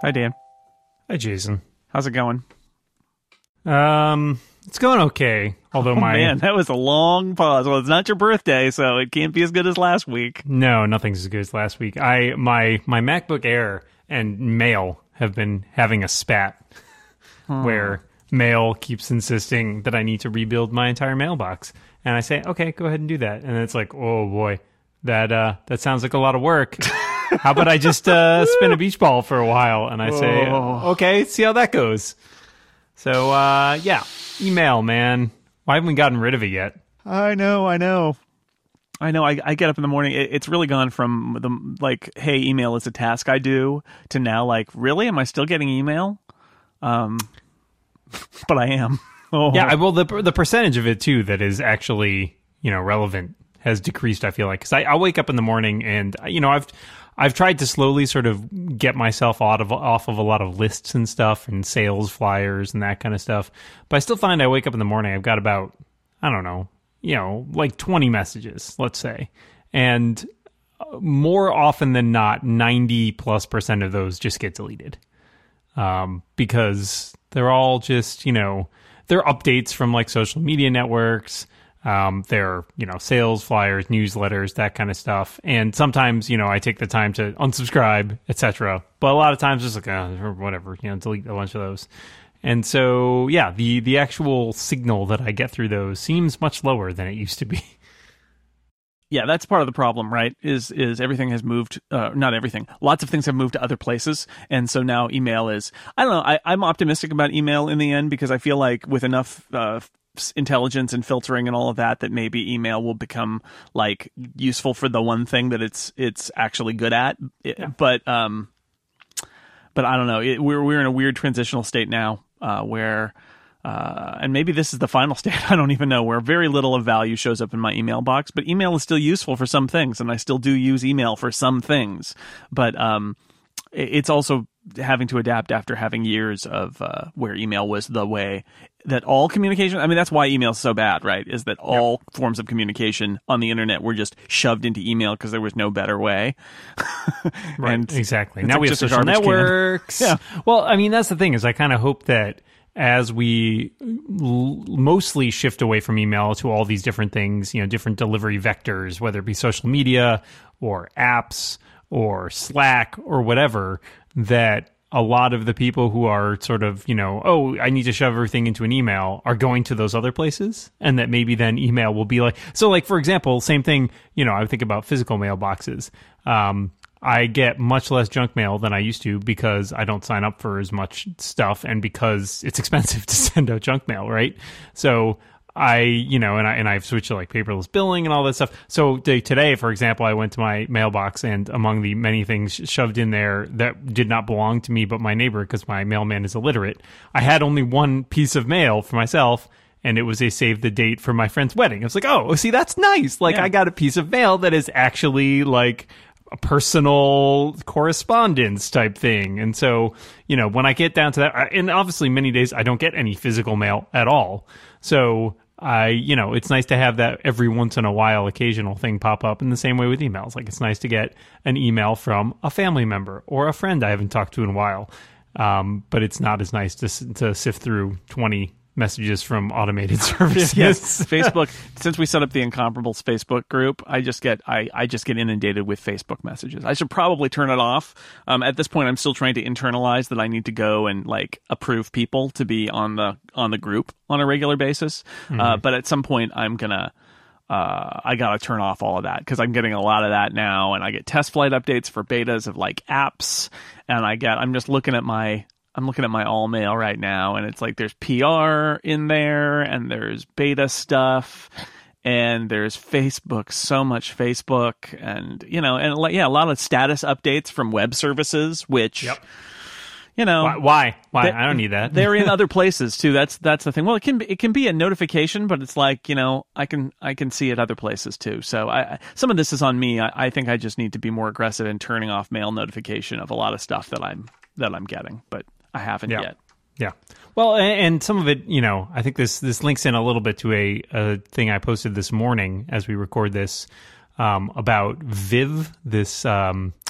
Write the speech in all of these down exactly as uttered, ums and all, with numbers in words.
Hi, Dan. Hi, Jason. How's it going? Um, it's going okay. Although oh, my man, that was a long pause. Well, it's not your birthday, so it can't be as good as last week. No, nothing's as good as last week. I my my MacBook Air and Mail have been having a spat huh. where Mail keeps insisting that I need to rebuild my entire mailbox, and I say, okay, go ahead and do that. And it's like, oh boy, that uh, that sounds like a lot of work. How about I just uh, spin a beach ball for a while? And I say, oh. okay, see how that goes. So, uh, yeah, email, man. Why haven't we gotten rid of it yet? I know, I know. I know, I, I get up in the morning. It, it's really gone from, the like, hey, email is a task I do, to now, like, really? Am I still getting email? Um, but I am. Oh. Yeah, well, the the percentage of it, too, that is actually, you know, relevant has decreased, I feel like. Because I, I wake up in the morning and, you know, I've... I've tried to slowly sort of get myself out of off of a lot of lists and stuff and sales flyers and that kind of stuff. But I still find I wake up in the morning, I've got about, I don't know, you know, like twenty messages, let's say. And more often than not, ninety plus percent of those just get deleted. Um, because they're all just, you know, they're updates from like social media networks. Um, they're, you know, sales flyers, newsletters, that kind of stuff. And sometimes, you know, I take the time to unsubscribe, et cetera. But a lot of times it's like, uh, or whatever, you know, delete a bunch of those. And so, yeah, the, the actual signal that I get through those seems much lower than it used to be. Yeah, that's part of the problem, right? Is is everything has moved, uh, not everything, lots of things have moved to other places. And so now email is, I don't know, I, I'm optimistic about email in the end because I feel like with enough uh intelligence and filtering and all of that, that maybe email will become like useful for the one thing that it's it's actually good at. Yeah. But um, but I don't know. It, we're we're in a weird transitional state now, uh, where uh, and maybe this is the final state. I don't even know, where very little of value shows up in my email box. But email is still useful for some things, and I still do use email for some things. But um, it's also having to adapt after having years of uh, where email was the way that all communication, I mean, that's why email is so bad, right? Is that all yep. forms of communication on the internet were just shoved into email because there was no better way. Right, and exactly. Now we have social networks. Yeah. Well, I mean, that's the thing is I kind of hope that as we l- mostly shift away from email to all these different things, you know, different delivery vectors, whether it be social media or apps or Slack or whatever, that a lot of the people who are sort of, you know, oh, I need to shove everything into an email are going to those other places, and that maybe then email will be like, so like, for example, same thing, you know, I think about physical mailboxes. Um, I get much less junk mail than I used to because I don't sign up for as much stuff and because it's expensive to send out junk mail, right? So I, you know, and I and I've switched to like paperless billing and all that stuff. So today, for example, I went to my mailbox, and among the many things shoved in there that did not belong to me but my neighbor, because my mailman is illiterate, I had only one piece of mail for myself, and it was a save the date for my friend's wedding. I was like, oh, see, that's nice. Like, yeah. I got a piece of mail that is actually like a personal correspondence type thing. And so, you know, when I get down to that, and obviously many days I don't get any physical mail at all. So I, you know, it's nice to have that every once in a while occasional thing pop up, in the same way with emails. Like, it's nice to get an email from a family member or a friend I haven't talked to in a while. Um, but it's not as nice to to sift through twenty messages from automated services. Yes, Facebook. Since we set up the Incomparables Facebook group, I just get I, I just get inundated with Facebook messages. I should probably turn it off. Um, at this point, I'm still trying to internalize that I need to go and like approve people to be on the on the group on a regular basis. Mm-hmm. Uh, but at some point, I'm gonna uh, I gotta turn off all of that, because I'm getting a lot of that now, and I get test flight updates for betas of like apps, and I get I'm just looking at my. I'm looking at my all mail right now, and it's like there's P R in there, and there's beta stuff, and there's Facebook, so much Facebook, and, you know, and yeah, a lot of status updates from web services, which, yep. you know, why? Why? why? They, I don't need that. They're in other places too. That's that's the thing. Well, it can be, it can be a notification, but it's like, you know, I can I can see it other places too. So I some of this is on me. I, I think I just need to be more aggressive in turning off mail notification of a lot of stuff that I'm that I'm getting, but I haven't yeah. yet. Yeah. Well, and, and some of it, you know, I think this this links in a little bit to a, a thing I posted this morning as we record this, um, about Viv, this um,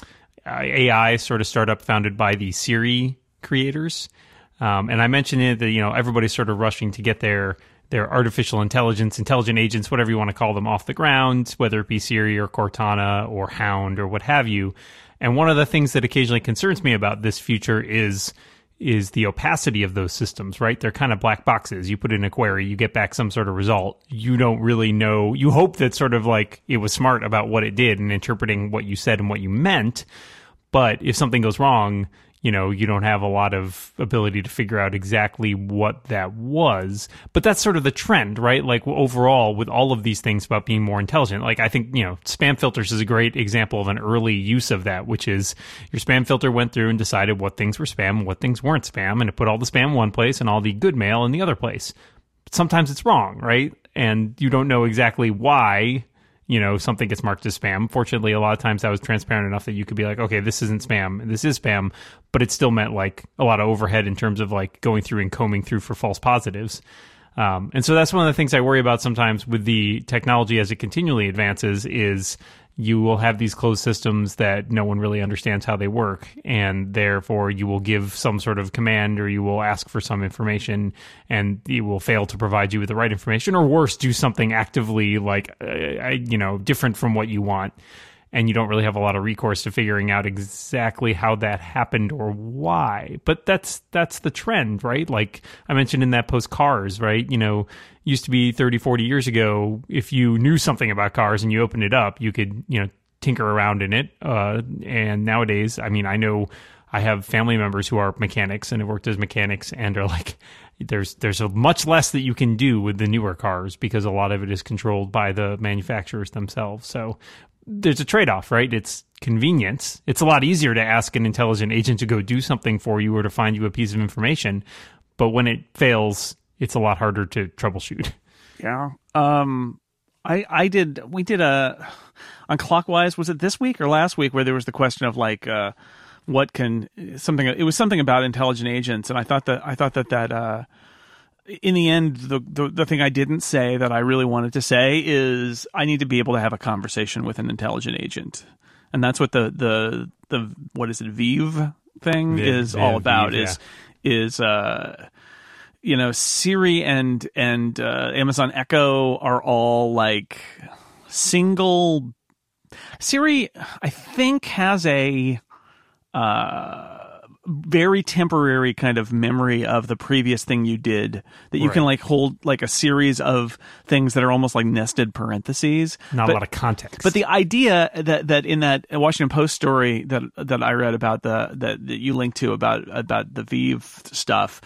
A I sort of startup founded by the Siri creators. Um, and I mentioned it that, you know, everybody's sort of rushing to get their their artificial intelligence, intelligent agents, whatever you want to call them, off the ground, whether it be Siri or Cortana or Hound or what have you. And one of the things that occasionally concerns me about this future is is the opacity of those systems, right? They're kind of black boxes. You put in a query, you get back some sort of result. You don't really know. You hope that sort of like it was smart about what it did and interpreting what you said and what you meant. But if something goes wrong, you know, you don't have a lot of ability to figure out exactly what that was. But that's sort of the trend, right? Like overall, with all of these things about being more intelligent, like I think, you know, spam filters is a great example of an early use of that, which is your spam filter went through and decided what things were spam and what things weren't spam, and it put all the spam in one place and all the good mail in the other place. But sometimes it's wrong, right? And you don't know exactly why, you know, something gets marked as spam. Fortunately, a lot of times that was transparent enough that you could be like, okay, this isn't spam, this is spam, but it still meant like a lot of overhead in terms of like going through and combing through for false positives. Um, and so that's one of the things I worry about sometimes with the technology as it continually advances is you will have these closed systems that no one really understands how they work, and therefore you will give some sort of command or you will ask for some information and it will fail to provide you with the right information, or worse, do something actively like, uh, you know, different from what you want. And you don't really have a lot of recourse to figuring out exactly how that happened or why. But that's that's the trend, right? Like I mentioned in that post, cars, right? You know, used to be thirty, forty years ago, if you knew something about cars and you opened it up, you could, you know, tinker around in it. Uh, and nowadays, I mean, I know I have family members who are mechanics and have worked as mechanics and are like, there's there's a much less that you can do with the newer cars because a lot of it is controlled by the manufacturers themselves. So there's a trade-off, right? It's convenience. It's a lot easier to ask an intelligent agent to go do something for you or to find you a piece of information. But when it fails, it's a lot harder to troubleshoot. Yeah. Um, I I did, we did a, on Clockwise, was it this week or last week, where there was the question of like, uh, what can, something, it was something about intelligent agents. And I thought that, I thought that that, uh, in the end, the, the the thing I didn't say that I really wanted to say is I need to be able to have a conversation with an intelligent agent, and that's what the the the what is it, Vive thing Viv, is Viv, all about. Vive, is yeah. is uh you know, Siri and and uh, Amazon Echo are all like single. Siri, I think, has a uh. very temporary kind of memory of the previous thing you did that you right. can like hold like a series of things that are almost like nested parentheses. Not but, a lot of context. But the idea that that in that Washington Post story that that I read about the that, that you linked to about about the Vive stuff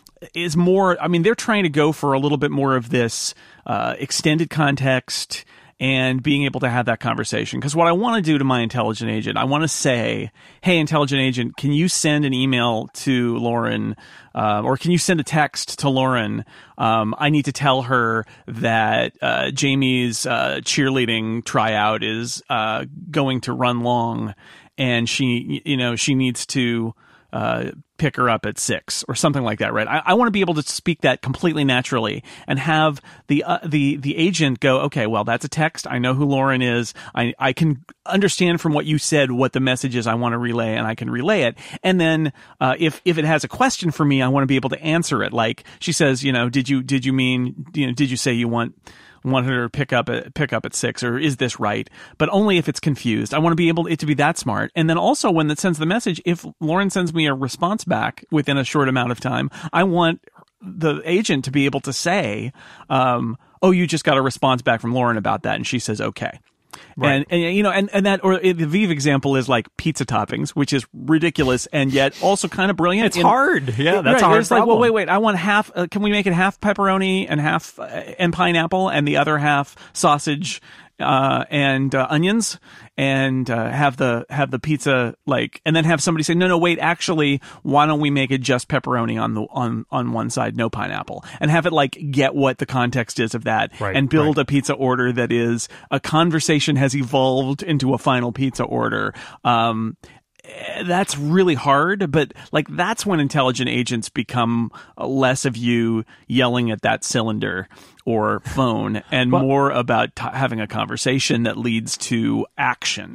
is more, I mean, they're trying to go for a little bit more of this uh, extended context and being able to have that conversation. Because what I want to do to my intelligent agent, I want to say, hey, intelligent agent, can you send an email to Lauren, uh, or can you send a text to Lauren? Um, I need to tell her that uh, Jamie's uh, cheerleading tryout is uh, going to run long, and she, you know, she needs to uh, pick her up at six or something like that, right? I, I want to be able to speak that completely naturally and have the uh, the the agent go, okay, well, that's a text. I know who Lauren is. I I can understand from what you said what the message is I want to relay, and I can relay it. And then uh, if if it has a question for me, I want to be able to answer it. Like she says, you know, did you did you mean, you know, did you say you want want her to pick up at pick up at six, or is this right? But only if it's confused. I want to be able it to be that smart. And then also when it sends the message, if Lauren sends me a response back within a short amount of time, I want the agent to be able to say, um, oh, you just got a response back from Lauren about that, and she says okay. Right. And, and, you know, and, and that, or the Vive example is like pizza toppings, which is ridiculous and yet also kind of brilliant. It's in, hard. Yeah, that's right, a hard it's problem. like, well, wait, wait, I want half, uh, can we make it half pepperoni and half, uh, and pineapple and the other half sausage, uh, and, uh, onions, and, uh, have the, have the pizza, like, and then have somebody say, no, no, wait, actually, why don't we make it just pepperoni on the, on, on one side, no pineapple, and have it like get what the context is of that, right, and build right. a pizza order that is a conversation has evolved into a final pizza order. Um, that's really hard, but like that's when intelligent agents become less of you yelling at that cylinder or phone and well, more about t- having a conversation that leads to action.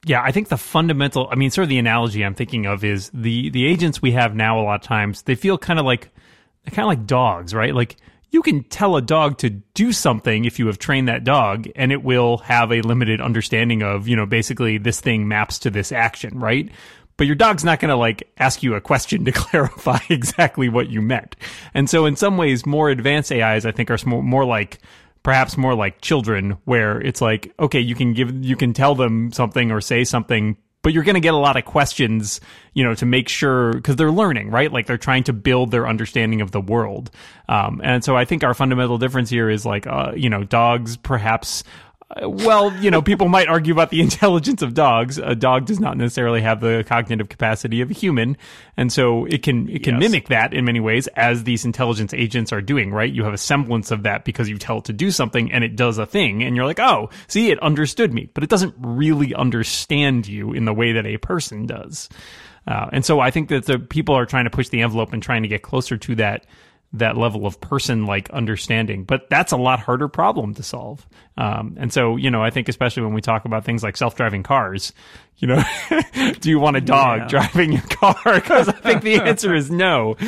Yeah, I think the fundamental, I mean, sort of the analogy I'm thinking of is the the agents we have now a lot of times, they feel kind of like kind of like dogs, right? Like you can tell a dog to do something if you have trained that dog, and it will have a limited understanding of, you know, basically this thing maps to this action, right? But your dog's not going to like ask you a question to clarify exactly what you meant. And so in some ways, more advanced A Is, I think, are more, more like perhaps more like children, where it's like, okay, you can give, you can tell them something or say something, but you're going to get a lot of questions, you know, to make sure, because they're learning, right? Like they're trying to build their understanding of the world. Um, and so I think our fundamental difference here is like, uh, you know, dogs perhaps, well, you know, people might argue about the intelligence of dogs. A dog does not necessarily have the cognitive capacity of a human. And so it can it can yes. mimic that in many ways, as these intelligence agents are doing, right? You have a semblance of that because you tell it to do something and it does a thing. And you're like, oh, see, it understood me. But it doesn't really understand you in the way that a person does. Uh, and so I think that the people are trying to push the envelope and trying to get closer to that that level of person-like understanding. But that's a lot harder problem to solve. Um, and so, you know, I think especially when we talk about things like self-driving cars, you know, do you want a dog yeah. driving your car? Because I think the answer is no.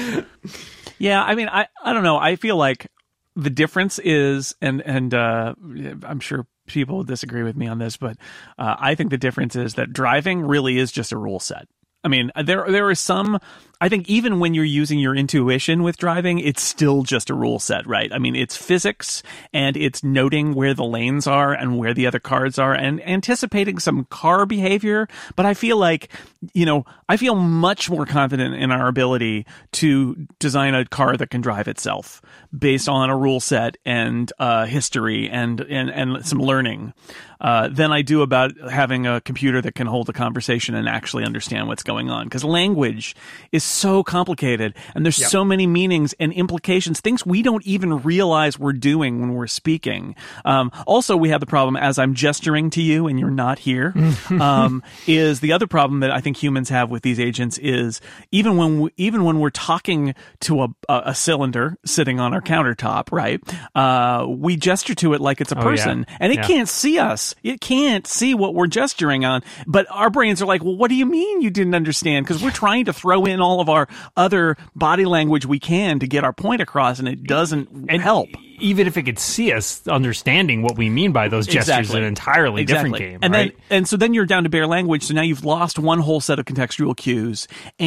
Yeah, I mean, I, I don't know. I feel like the difference is, and, and uh, I'm sure people will disagree with me on this, but uh, I think the difference is that driving really is just a rule set. I mean, there there are some, I think even when you're using your intuition with driving, it's still just a rule set, right? I mean, it's physics, and it's noting where the lanes are and where the other cars are and anticipating some car behavior. But I feel like, you know, I feel much more confident in our ability to design a car that can drive itself based on a rule set and uh, history and, and, and some learning uh, than I do about having a computer that can hold a conversation and actually understand what's going on. Because language is so complicated, and there's yep. so many meanings and implications, things we don't even realize we're doing when we're speaking. Um, also, we have the problem, as I'm gesturing to you and you're not here, um, is the other problem that I think humans have with these agents is even when we, even when we're talking to a, a, a cylinder sitting on our countertop, right? Uh, we gesture to it like it's a person, oh, yeah. and it yeah. can't see us. It can't see what we're gesturing on, but our brains are like, well, what do you mean you didn't understand? Because we're trying to throw in all of our other body language we can to get our point across, and it doesn't and help. Even if it could see us understanding what we mean by those gestures, exactly. an entirely exactly. different game, and right? Then, and so then you're down to bare language, so now you've lost one whole set of contextual cues,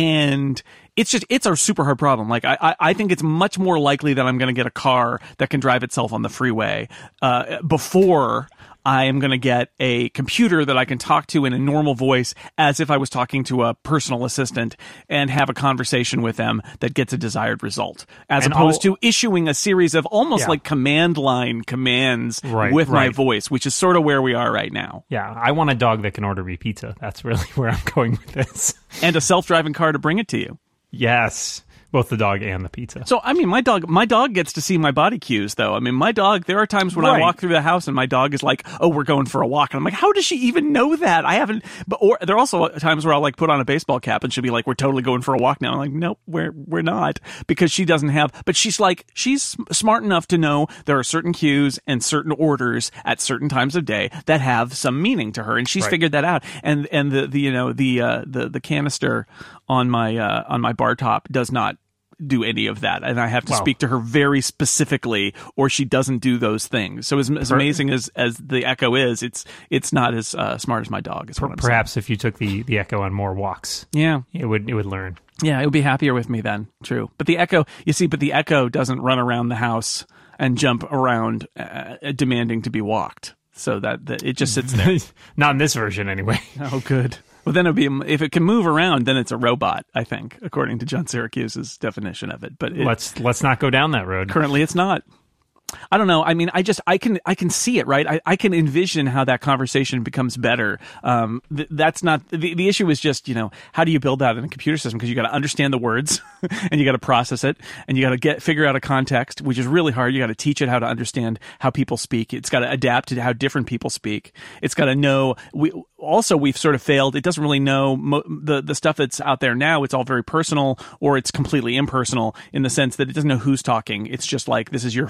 and it's just, it's a super hard problem. Like, I, I, I think it's much more likely that I'm going to get a car that can drive itself on the freeway uh, before I am going to get a computer that I can talk to in a normal voice as if I was talking to a personal assistant and have a conversation with them that gets a desired result, as and opposed I'll, to issuing a series of almost yeah. like command line commands right, with right. my voice, which is sort of where we are right now. Yeah, I want a dog that can order me pizza. That's really where I'm going with this. And a self-driving car to bring it to you. Yes. Both the dog and the pizza. So, I mean, my dog my dog gets to see my body cues, though. I mean, my dog, there are times when right. I walk through the house and my dog is like, oh, we're going for a walk. And I'm like, how does she even know that? I haven't, but, or there are also times where I'll like put on a baseball cap and she'll be like, we're totally going for a walk now. I'm like, nope, we're, we're not, because she doesn't have, but she's like, she's smart enough to know there are certain cues and certain orders at certain times of day that have some meaning to her. And she's right. figured that out. And, and the, the, you know, the, uh, the, the canister on my, uh, on my bar top does not do any of that, and I have to wow. speak to her very specifically, or she doesn't do those things. So as, as amazing as, as the Echo is, it's it's not as uh, smart as my dog. Is what I'm Perhaps saying. If you took the, the Echo on more walks, yeah, it would it would learn. Yeah, it would be happier with me then. True, but the Echo, you see, but the Echo doesn't run around the house and jump around uh, demanding to be walked. So that, that it just sits there. Not in this version, anyway. Oh, good. Well, then it'll be, if it can move around, then it's a robot, I think, according to John Syracuse's definition of it. But it, let's let's not go down that road. Currently, it's not. I don't know. I mean, I just, I can, I can see it, right? I, I can envision how that conversation becomes better. Um, th- that's not, the, the issue is just, you know, how do you build that in a computer system? Because you got to understand the words and you got to process it and you got to get, figure out a context, which is really hard. You got to teach it how to understand how people speak. It's got to adapt to how different people speak. It's got to know, we, also we've sort of failed. It doesn't really know mo- the, the stuff that's out there now. It's all very personal, or it's completely impersonal in the sense that it doesn't know who's talking. It's just like, this is your phone. So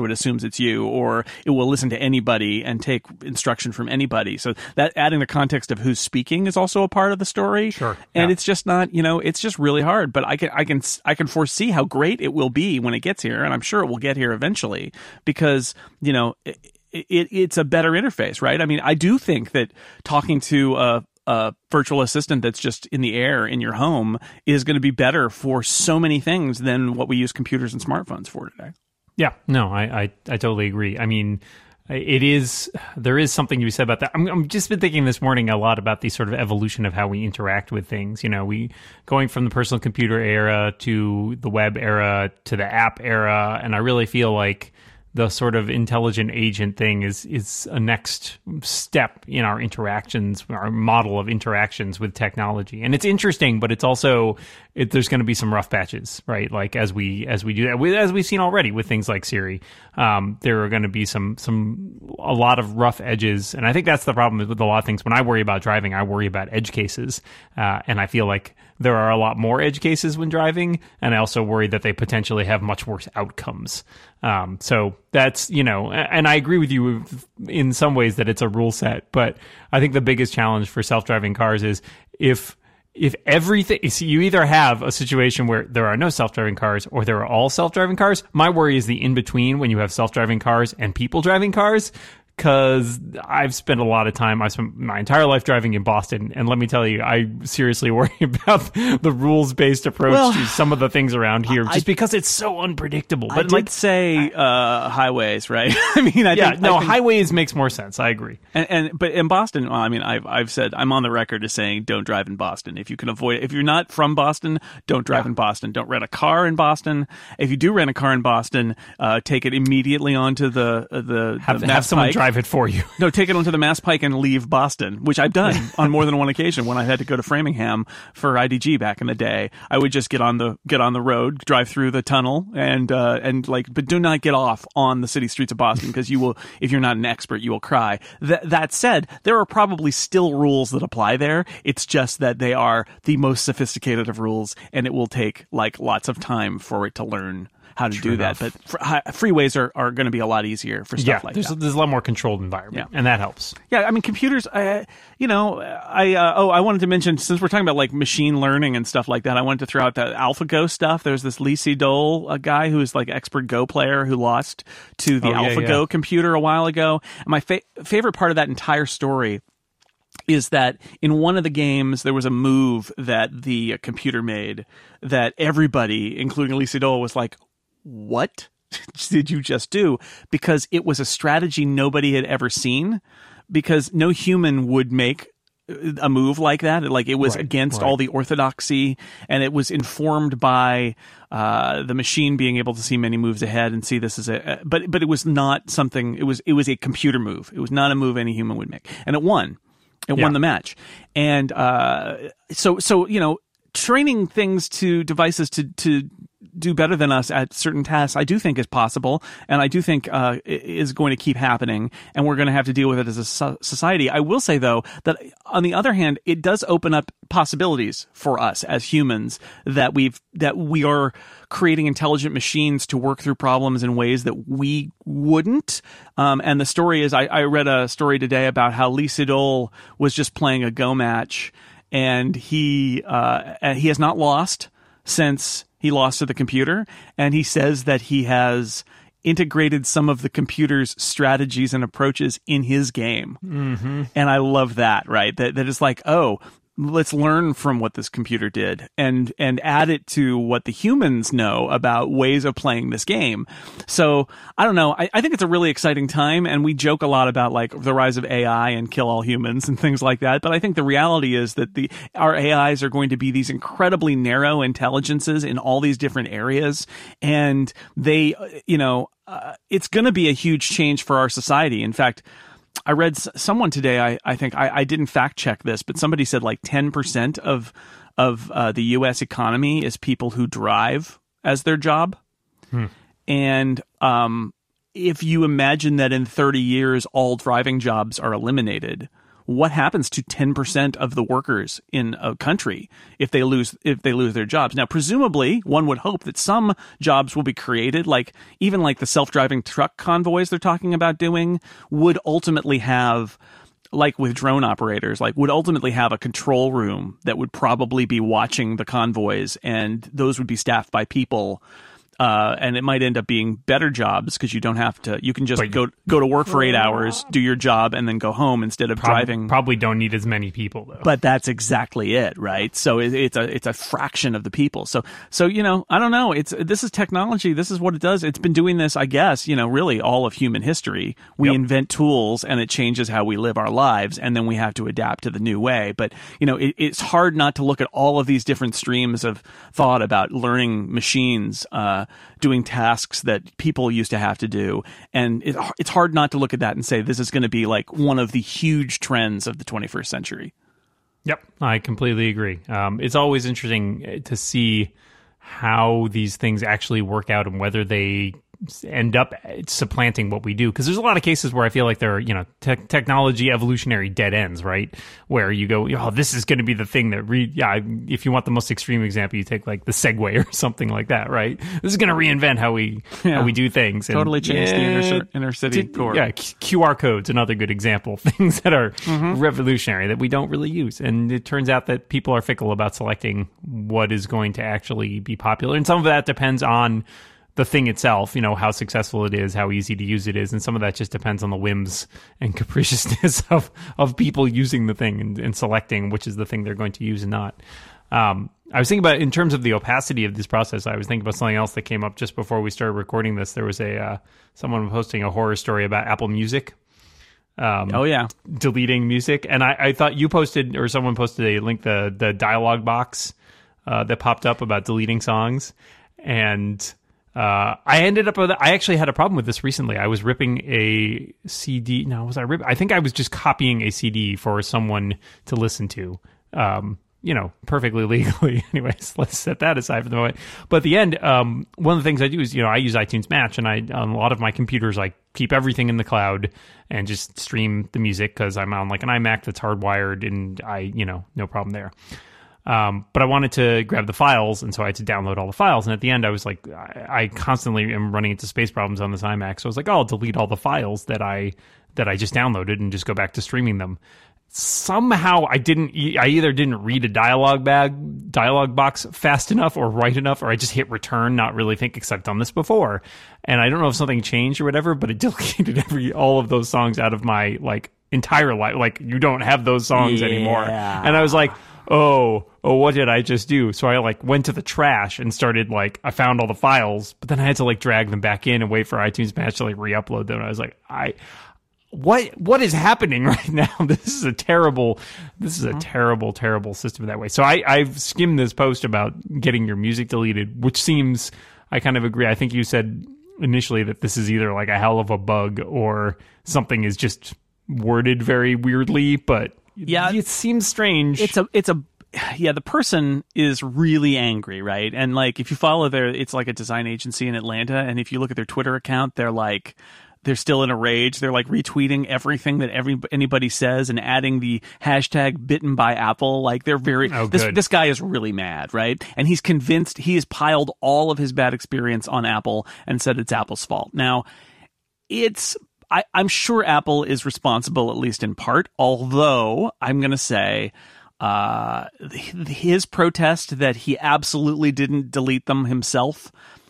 so it assumes it's you, or it will listen to anybody and take instruction from anybody. So that adding the context of who's speaking is also a part of the story. Sure. And yeah. it's just not, you know, it's just really hard. But I can, I can, I can foresee how great it will be when it gets here, and I'm sure it will get here eventually because, you know, it, it, it's a better interface, right? I mean, I do think that talking to a a virtual assistant that's just in the air in your home is going to be better for so many things than what we use computers and smartphones for today. Yeah, no, I, I, I totally agree. I mean, it is, there is something to be said about that. I'm, I'm just been thinking this morning a lot about the sort of evolution of how we interact with things. You know, we going from the personal computer era to the web era to the app era. And I really feel like the sort of intelligent agent thing is is a next step in our interactions, our model of interactions with technology. And it's interesting, but it's also it, there's going to be some rough patches, right? Like as we as we do that, as we've seen already with things like Siri, um, there are going to be some some a lot of rough edges. And I think that's the problem with a lot of things. When I worry about driving, I worry about edge cases, uh, and I feel like there are a lot more edge cases when driving, and I also worry that they potentially have much worse outcomes. Um, so that's, you know, and I agree with you in some ways that it's a rule set, but I think the biggest challenge for self-driving cars is if if everything, so you either have a situation where there are no self-driving cars or there are all self-driving cars. My worry is the in-between when you have self-driving cars and people driving cars. Because I've spent a lot of time, I've spent my entire life driving in Boston, and let me tell you, I seriously worry about the rules-based approach well, to some of the things around here, just I, because it's so unpredictable. But I did like, say uh, highways, right? I mean, I yeah, think, no, I think, highways makes more sense. I agree. And, and but in Boston, well, I mean, I've I've said I'm on the record as saying don't drive in Boston if you can avoid it. If you're not from Boston, don't drive yeah. in Boston. Don't rent a car in Boston. If you do rent a car in Boston, uh, take it immediately onto the uh, the have, the have someone Pike. drive it for you. No, take it onto the Mass Pike and leave Boston, which I've done on more than one occasion when I had to go to Framingham for I D G back in the day. I would just get on the get on the road, drive through the tunnel, and uh, and like, but do not get off on the city streets of Boston because you will, if you're not an expert, you will cry. Th- that said, there are probably still rules that apply there. It's just that they are the most sophisticated of rules, and it will take like lots of time for it to learn how to True do enough. that. But fr- hi- freeways are, are going to be a lot easier for stuff yeah, like there's, that. There's a lot more controlled environment, yeah. and that helps. Yeah, I mean, computers, uh, you know, I, uh, oh, I wanted to mention, since we're talking about like machine learning and stuff like that, I wanted to throw out that AlphaGo stuff. There's this Lee Sedol, a guy who is like expert Go player who lost to the oh, yeah, AlphaGo yeah. computer a while ago. And my fa- favorite part of that entire story is that in one of the games, there was a move that the computer made that everybody, including Lee Sedol, was like, what did you just do? Because it was a strategy nobody had ever seen, because no human would make a move like that. Like it was right, against right. all the orthodoxy, and it was informed by uh, the machine being able to see many moves ahead and see this as a, but, but it was not something, it was, it was a computer move. It was not a move any human would make. And it won. It yeah. won the match. And uh, so, so, you know, training things to devices to, to do better than us at certain tasks, I do think is possible, and I do think uh, is going to keep happening, and we're going to have to deal with it as a so- society. I will say, though, that on the other hand, it does open up possibilities for us as humans, that we've that we are creating intelligent machines to work through problems in ways that we wouldn't. Um, and the story is, I, I read a story today about how Lee Sedol was just playing a Go match, and he uh, and he has not lost since he lost to the computer, and he says that he has integrated some of the computer's strategies and approaches in his game. Mm-hmm. And I love that, right? That that is like, oh, let's learn from what this computer did and and add it to what the humans know about ways of playing this game. So I don't know. I, I think it's a really exciting time, and we joke a lot about like the rise of A I and kill all humans and things like that. But I think the reality is that the our A Is are going to be these incredibly narrow intelligences in all these different areas, and they, you know, uh, it's going to be a huge change for our society. In fact, I read someone today, I, I think, I, I didn't fact check this, but somebody said like ten percent of of uh, the U S economy is people who drive as their job. Hmm. And um, if you imagine that in thirty years all driving jobs are eliminated, what happens to ten percent of the workers in a country if they lose if they lose their jobs? Now, presumably, one would hope that some jobs will be created, like even like the self-driving truck convoys they're talking about doing would ultimately have, like with drone operators, like would ultimately have a control room that would probably be watching the convoys, and those would be staffed by people. Uh, and it might end up being better jobs because you don't have to. You can just But go go to work for eight hours, do your job, and then go home instead of Prob- driving. Probably don't need as many people though. But that's exactly it, right? So it, it's a it's a fraction of the people. So so you know, I don't know. It's this is technology. This is what it does. It's been doing this, I guess. You know, really all of human history. We Yep. invent tools, and it changes how we live our lives, and then we have to adapt to the new way. But you know, it, it's hard not to look at all of these different streams of thought about learning machines uh, doing tasks that people used to have to do, and it, it's hard not to look at that and say this is going to be like one of the huge trends of the twenty-first century. Yep, I completely agree. Um, it's always interesting to see how these things actually work out and whether they end up supplanting what we do, because there's a lot of cases where I feel like there are, you know, te- technology evolutionary dead ends, right? Where you go, oh, this is going to be the thing that re yeah. If you want the most extreme example, you take like the Segway or something like that, right? This is going to reinvent how we Yeah. how we do things. And, Totally change the inner, yeah, cir- inner city core. Yeah, Q R code's another good example. Things that are Mm-hmm. revolutionary that we don't really use. And it turns out that people are fickle about selecting what is going to actually be popular. And some of that depends on the thing itself, you know, how successful it is, how easy to use it is. And some of that just depends on the whims and capriciousness of, of people using the thing and, and selecting which is the thing they're going to use and not. Um, I was thinking about, in terms of the opacity of this process, I was thinking about something else that came up just before we started recording this. There was a uh, someone posting a horror story about Apple Music. Um, Oh yeah, deleting music, and I, I thought you posted, or someone posted a link, the the dialogue box uh, that popped up about deleting songs, and uh, I ended up with, I actually had a problem with this recently. I was ripping a C D. No, was I rip? I think I was just copying a C D for someone to listen to. Um, you know, perfectly legally. Anyways, let's set that aside for the moment. But at the end, um, one of the things I do is, you know, I use iTunes Match, and I, on a lot of my computers, I keep everything in the cloud and just stream the music because I'm on like an iMac that's hardwired, and I, you know, no problem there. Um, but I wanted to grab the files, and so I had to download all the files. And at the end, I was like, I, I constantly am running into space problems on this iMac. So I was like, oh, I'll delete all the files that I that I just downloaded and just go back to streaming them. Somehow I didn't, I either didn't read a dialogue bag, dialogue box fast enough or right enough, or I just hit return, not really think, because I've done this before. And I don't know if something changed or whatever, but it deleted every, all of those songs out of my like entire life. Like, you don't have those songs Yeah. anymore. And I was like, oh, oh, what did I just do? So I like went to the trash and started like, I found all the files, but then I had to like drag them back in and wait for iTunes Match to like re-upload them. And I was like, I, What what is happening right now? This is a terrible, this is a terrible, terrible system that way. So I, I've skimmed this post about getting your music deleted, which seems, I kind of agree. I think you said initially that this is either like a hell of a bug or something is just worded very weirdly, but Yeah. it seems strange. it's a it's a yeah. The person is really angry, right? And like, if you follow their, it's like a design agency in Atlanta, and if you look at their Twitter account, they're like, they're still in a rage. They're like retweeting everything that every anybody says and adding the hashtag bitten by Apple. Like, they're very, Oh, this, good. this guy is really mad, right? And he's convinced, he has piled all of his bad experience on Apple and said it's Apple's fault. Now, it's, I, I'm sure Apple is responsible, at least in part, although I'm going to say, uh, his protest that he absolutely didn't delete them himself,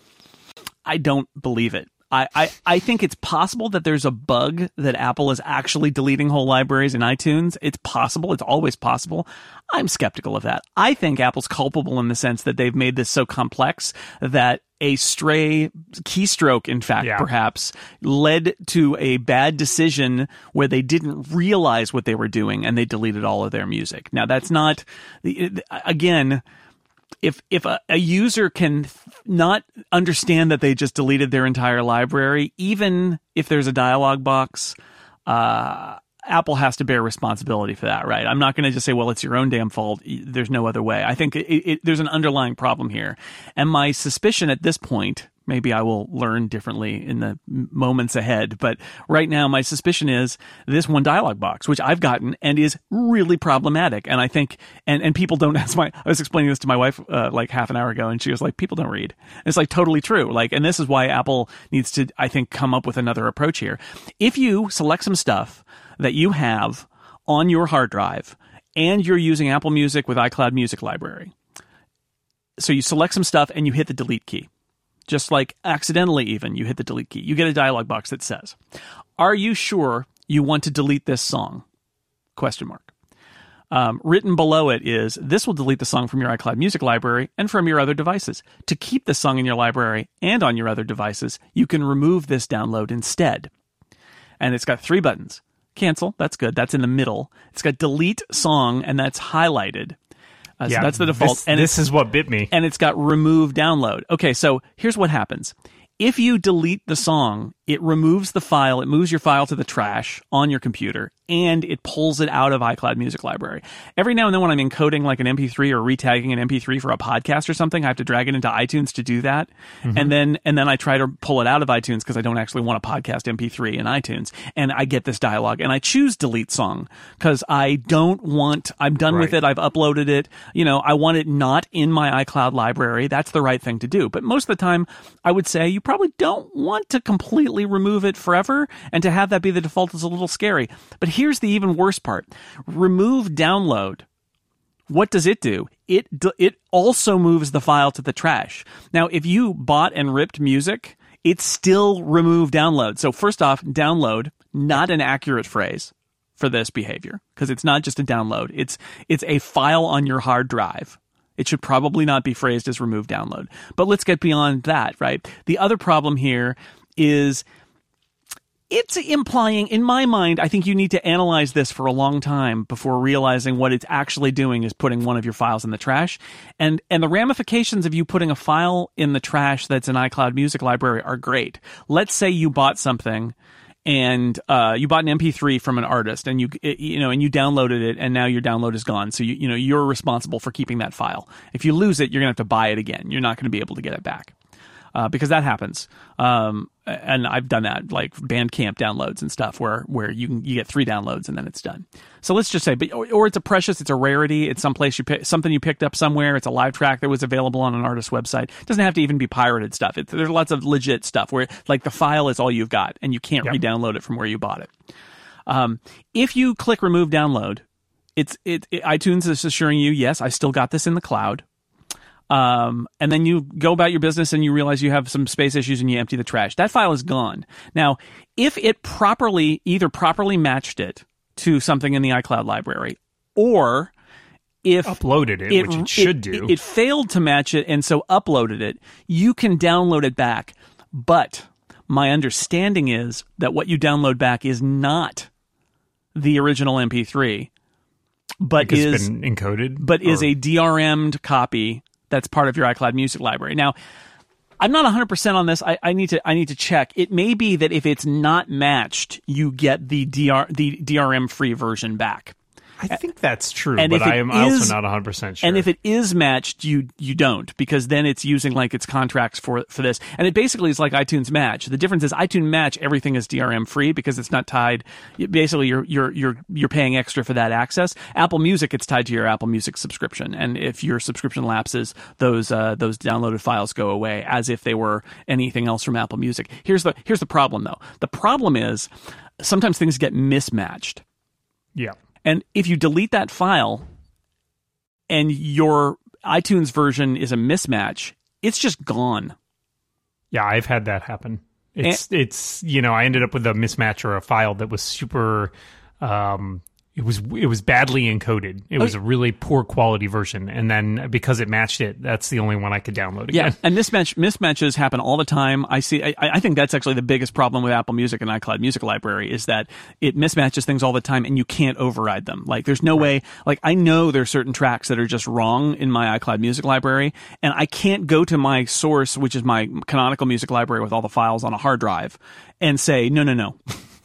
I don't believe it. I, I, I think it's possible that there's a bug that Apple is actually deleting whole libraries in iTunes. It's possible. It's always possible. I'm skeptical of that. I think Apple's culpable in the sense that they've made this so complex that a stray keystroke, in fact, Yeah. perhaps, led to a bad decision where they didn't realize what they were doing and they deleted all of their music. Now, that's not, again, If if a, a user can not understand that they just deleted their entire library, even if there's a dialog box, uh, Apple has to bear responsibility for that, right? I'm not going to just say, well, it's your own damn fault. There's no other way. I think it, it, there's an underlying problem here. And my suspicion at this point, Maybe I will learn differently in the moments ahead. But right now, my suspicion is this one dialog box, which I've gotten and is really problematic. And I think, and, and people don't, that's my, I was explaining this to my wife uh, like half an hour ago, and she was like, people don't read. And it's like totally true. Like, and this is why Apple needs to, I think, come up with another approach here. If you select some stuff that you have on your hard drive and you're using Apple Music with iCloud Music Library, so you select some stuff and you hit the delete key. Just like accidentally even, you hit the delete key. You get a dialog box that says, are you sure you want to delete this song? Question mark. Um, written below it is, this will delete the song from your iCloud Music Library and from your other devices. To keep the song in your library and on your other devices, you can remove this download instead. And it's got three buttons. Cancel, that's good. That's in the middle. It's got delete song, and that's highlighted. Uh, yeah, so that's the default. This, and this is what bit me. And it's got remove download. Okay, so here's what happens. If you delete the song, it removes the file, it moves your file to the trash on your computer, and it pulls it out of iCloud Music Library. Every now and then when I'm encoding like an M P three or retagging an M P three for a podcast or something, I have to drag it into iTunes to do that. Mm-hmm. And then and then I try to pull it out of iTunes because I don't actually want a podcast M P three in iTunes. And I get this dialogue, and I choose delete song because I don't want, I'm done right. with it, I've uploaded it. You know, I want it not in my iCloud library. That's the right thing to do. But most of the time, I would say you probably don't want to completely remove it forever, and to have that be the default is a little scary. But here's the even worse part. Remove download. What does it do? It it also moves the file to the trash. Now, if you bought and ripped music, it's still remove download. So first off, download, not an accurate phrase for this behavior, because it's not just a download. It's it's a file on your hard drive. It should probably not be phrased as remove download. But let's get beyond that, right? The other problem here is it's implying, in my mind, I think you need to analyze this for a long time before realizing what it's actually doing is putting one of your files in the trash. And and the ramifications of you putting a file in the trash that's an iCloud Music Library are great. Let's say you bought something and uh, you bought an M P three from an artist, and you it, you know, and you downloaded it, and now your download is gone. So you you know you're responsible for keeping that file. If you lose it, you're gonna have to buy it again. You're not going to be able to get it back uh, because that happens. Um, and I've done that, like Bandcamp downloads and stuff, where where you can you get three downloads and then it's done. So let's just say, but or, or it's a precious, it's a rarity, it's someplace you pick, something you picked up somewhere. It's a live track that was available on an artist's website. It doesn't have to even be pirated stuff. It, there's lots of legit stuff where like the file is all you've got and you can't yep. re-download it from where you bought it. Um, if you click remove download, it's it, it iTunes is assuring you, yes, I still got this in the cloud. Um, and then you go about your business and you realize you have some space issues and you empty the trash. That file is gone. Now, if it properly, either properly matched it to something in the iCloud library, or if uploaded it, it which it should do, it, it failed to match it and so uploaded it, you can download it back. But my understanding is that what you download back is not the original M P three, but because is it's been encoded, but or? is a D R M'd copy that's part of your iCloud Music Library. Now, I'm not one hundred percent on this. I, I need to I need to check. It may be that if it's not matched, you get the D R the D R M free version back. I think that's true, and but I am is, also not one hundred percent sure. And if it is matched, you you don't, because then it's using like its contracts for for this. And it basically is like iTunes Match. The difference is iTunes Match, everything is D R M free because it's not tied. Basically, you're you're you're you're paying extra for that access. Apple Music, it's tied to your Apple Music subscription, and if your subscription lapses, those uh, those downloaded files go away as if they were anything else from Apple Music. Here's the here's the problem though. The problem is sometimes things get mismatched. Yeah. And if you delete that file and your iTunes version is a mismatch, it's just gone. Yeah, I've had that happen. It's, and, it's you know, I ended up with a mismatch or a file that was super... Um, it was it was badly encoded. It was a really poor quality version. And then because it matched it, that's the only one I could download again. Yeah, and mismatch, mismatches happen all the time. I see. I, I think that's actually the biggest problem with Apple Music and iCloud Music Library is that it mismatches things all the time and you can't override them. Like there's no right. way, like I know there's certain tracks that are just wrong in my iCloud Music Library and I can't go to my source, which is my canonical music library with all the files on a hard drive and say, no, no, no.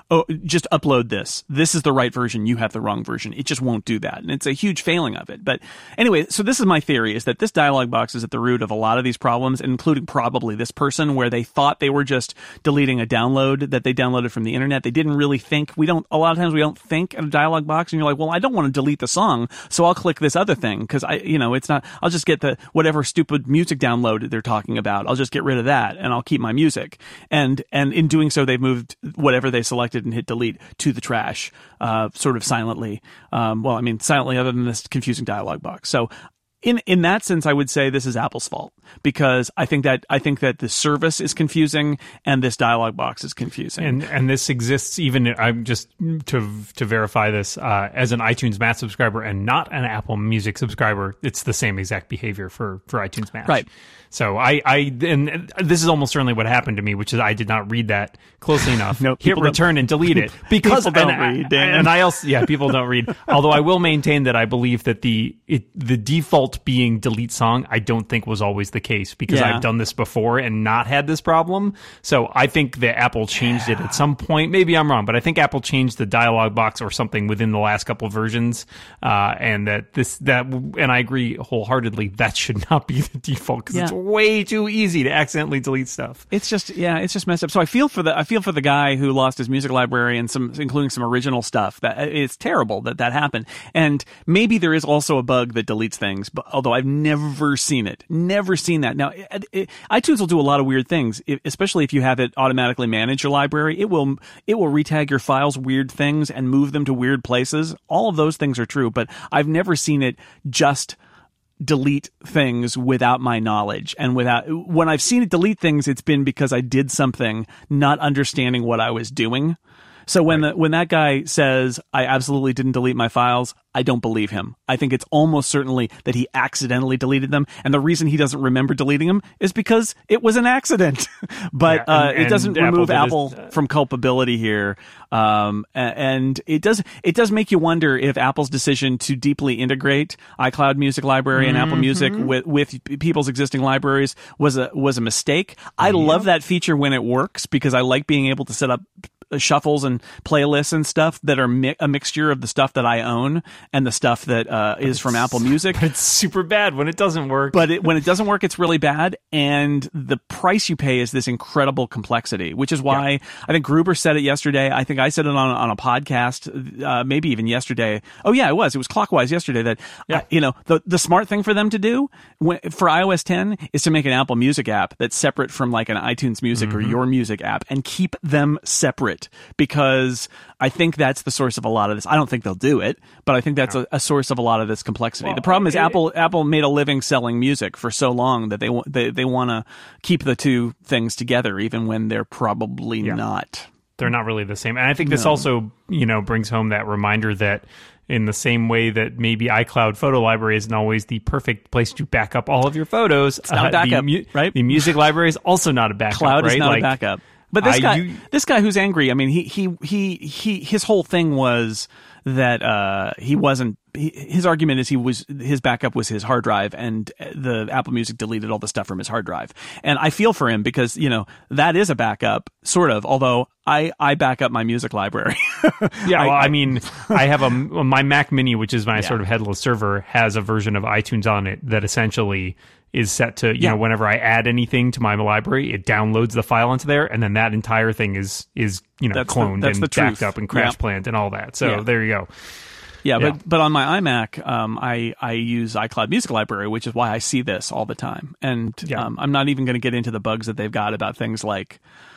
oh, just upload this. This is the right version. You have the wrong version. It just won't do that. And it's a huge failing of it. But anyway, so this is my theory, is that this dialog box is at the root of a lot of these problems, including probably this person, where they thought they were just deleting a download that they downloaded from the internet. They didn't really think. We don't, a lot of times we don't think in a dialog box, and you're like, well, I don't want to delete the song, so I'll click this other thing, because I, you know, it's not, I'll just get the, whatever stupid music download they're talking about. I'll just get rid of that and I'll keep my music. And, and in doing so, they've moved whatever they selected and hit delete to the trash, uh, sort of silently. Um, well, I mean, silently other than this confusing dialog box. So in, in that sense, I would say this is Apple's fault, because I think that, I think that the service is confusing and this dialog box is confusing. And, and this exists even, I'm just to, to verify this, uh, as an iTunes Match subscriber and not an Apple Music subscriber, it's the same exact behavior for, for iTunes Match. Right. So I, I, and this is almost certainly what happened to me, which is I did not read that closely enough. No, hit return and delete it because people don't and, read. Dan. And I also, yeah, people don't read. Although I will maintain that I believe that the it, the default being delete song, I don't think was always the case, because Yeah. I've done this before and not had this problem. So I think that Apple changed it at some point. Maybe I'm wrong, but I think Apple changed the dialog box or something within the last couple of versions, uh, and that this that and I agree wholeheartedly that should not be the default, because Yeah. it's way too easy to accidentally delete stuff. It's just, yeah, it's just messed up. So I feel for the, I feel for the guy who lost his music library and some, including some original stuff. That it's terrible that that happened. And maybe there is also a bug that deletes things, but although I've never seen it, never seen that. Now, it, it, iTunes will do a lot of weird things, it, especially if you have it automatically manage your library. It will, it will retag your files weird things and move them to weird places. All of those things are true, but I've never seen it just delete things without my knowledge. And without, when I've seen it delete things, it's been because I did something not understanding what I was doing. So when Right. the, when that guy says, I absolutely didn't delete my files, I don't believe him. I think it's almost certainly that he accidentally deleted them. And the reason he doesn't remember deleting them is because it was an accident. But Yeah, and- uh, it and doesn't Apple remove did this- Apple from culpability here. Um, a- and it does, it does make you wonder if Apple's decision to deeply integrate iCloud Music Library and Apple Music with, with people's existing libraries was a, was a mistake. I love that feature when it works, because I like being able to set up shuffles and playlists and stuff that are mi- a mixture of the stuff that I own and the stuff that uh, is from Apple Music. But it's super bad when it doesn't work. But it, when it doesn't work, it's really bad. And the price you pay is this incredible complexity, which is why Yeah. I think Gruber said it yesterday. I think I said it on, on a podcast, uh, maybe even yesterday. Oh, yeah, it was. It was Clockwise yesterday that, Yeah. uh, you know, the, the smart thing for them to do when, for iOS ten is to make an Apple Music app that's separate from like an iTunes Music or Your Music app, and keep them separate, because I think that's the source of a lot of this. I don't think they'll do it, but I think that's a, a source of a lot of this complexity. Well, the problem is it- Apple Apple made a living selling music for so long that they wa- they they want to keep the two things together, even when they're probably Yeah. not. They're not really the same. And I think this No. also, you know, brings home that reminder that in the same way that maybe iCloud Photo Library isn't always the perfect place to back up all of your photos, it's not a backup, the, mu- right? The music library is also not a backup. Cloud right? is not Like, a backup. But this I guy, u- this guy who's angry, I mean, he he he he his whole thing was that uh, he wasn't. He, his argument is he was his backup was his hard drive, and the Apple Music deleted all the stuff from his hard drive. And I feel for him, because you know that is a backup, sort of. Although I I back up my music library. Yeah, I- well, I, I- mean, I have a my Mac Mini, which is my Yeah. sort of headless server, has a version of iTunes on it that essentially is set to, you Yeah. know, whenever I add anything to my library, it downloads the file onto there, and then that entire thing is is you know That's the- cloned that's and the backed truth. up and crash Yeah. planned and all that. So Yeah. there you go. Yeah, Yeah. but but on my iMac, um, I I use iCloud Music Library, which is why I see this all the time. And Yeah. um, I'm not even going to get into the bugs that they've got about things like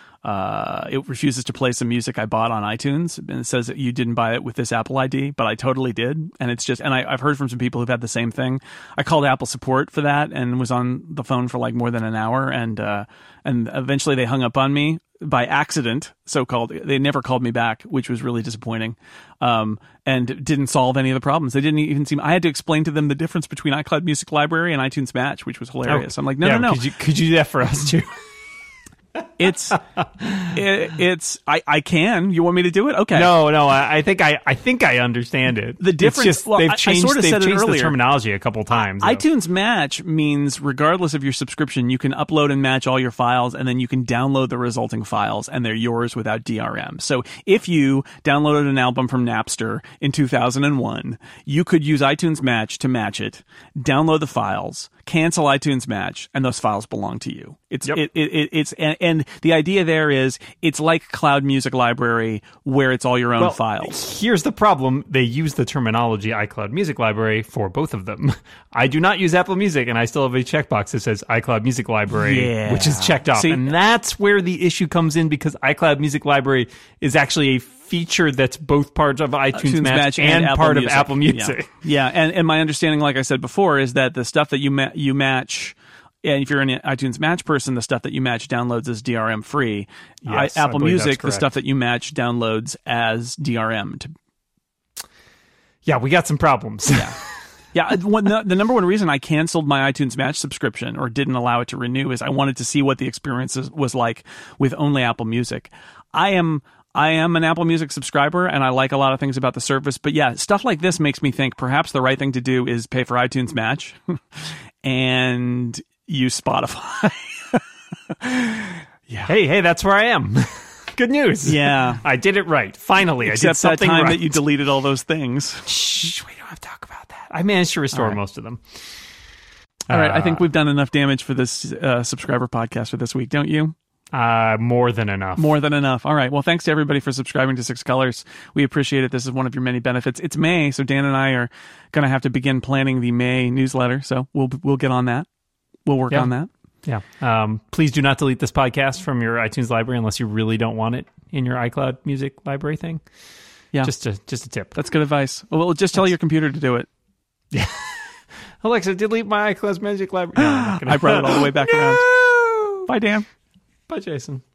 uh, it refuses to play some music I bought on iTunes, and it says that you didn't buy it with this Apple I D, but I totally did. And it's just, and I, I've heard from some people who've had the same thing. I called Apple support for that and was on the phone for like more than an hour, and uh, and eventually they hung up on me by accident, so-called. They never called me back, which was really disappointing, um, and didn't solve any of the problems. They didn't even seem. I had to explain to them the difference between iCloud Music Library and iTunes Match, which was hilarious. I'm like, no, yeah, no, no. Could you, could you do that for us too? it's it, it's I, I can. You want me to do it? Okay. No, no. I, I think I I think I understand it. The difference. It's just, well, they've I, changed. I sort of they've said changed it earlier. the terminology a couple times. though. iTunes Match means regardless of your subscription, you can upload and match all your files, and then you can download the resulting files, and they're yours without D R M. So if you downloaded an album from Napster in two thousand one, you could use iTunes Match to match it, download the files, cancel iTunes Match, and those files belong to you. It's Yep. it, it, it it's and, and the idea there is it's like Cloud Music Library where it's all your own Well, files. Here's the problem. They use the terminology iCloud Music Library for both of them. I do not use Apple Music, and I still have a checkbox that says iCloud Music Library, Yeah. which is checked off. See- and that's where the issue comes in, because iCloud Music Library is actually a feature that's both part of iTunes, iTunes Match, Match and, and Apple part Music. of Apple Music. Yeah, yeah. And, and my understanding, like I said before, is that the stuff that you ma- you match, and if you're an iTunes Match person, the stuff that you match downloads as D R M free. Yes, I, I Apple believe that's Music, the correct. stuff that you match downloads as D R M. To, Yeah, we got some problems. yeah. Yeah, one, the, the number one reason I canceled my iTunes Match subscription or didn't allow it to renew is I wanted to see what the experience is- was like with only Apple Music. I am I am an Apple Music subscriber, and I like a lot of things about the service. But yeah, stuff like this makes me think perhaps the right thing to do is pay for iTunes Match and use Spotify. Yeah. Hey, hey, that's where I am. Good news. Yeah. I did it right. Finally, I did Except that something time right. that you deleted all those things. Shh, we don't have to talk about that. I managed to restore right. most of them. All right, I Uh, think we've done enough damage for this uh, subscriber podcast for this week, don't you? Uh, more than enough. More than enough. All right. Well, thanks to everybody for subscribing to Six Colors. We appreciate it. This is one of your many benefits. It's May, so Dan and I are going to have to begin planning the May newsletter. So we'll we'll get on that. We'll work Yeah. on that. Yeah. Um, please do not delete this podcast from your iTunes library unless you really don't want it in your iCloud Music library thing. Yeah, Just a just a tip. that's good advice. Well, just tell your computer to do it. Alexa, delete my iCloud Music library. No, I'm not gonna. I brought it all the way back No! around. Bye, Dan. Bye, Jason.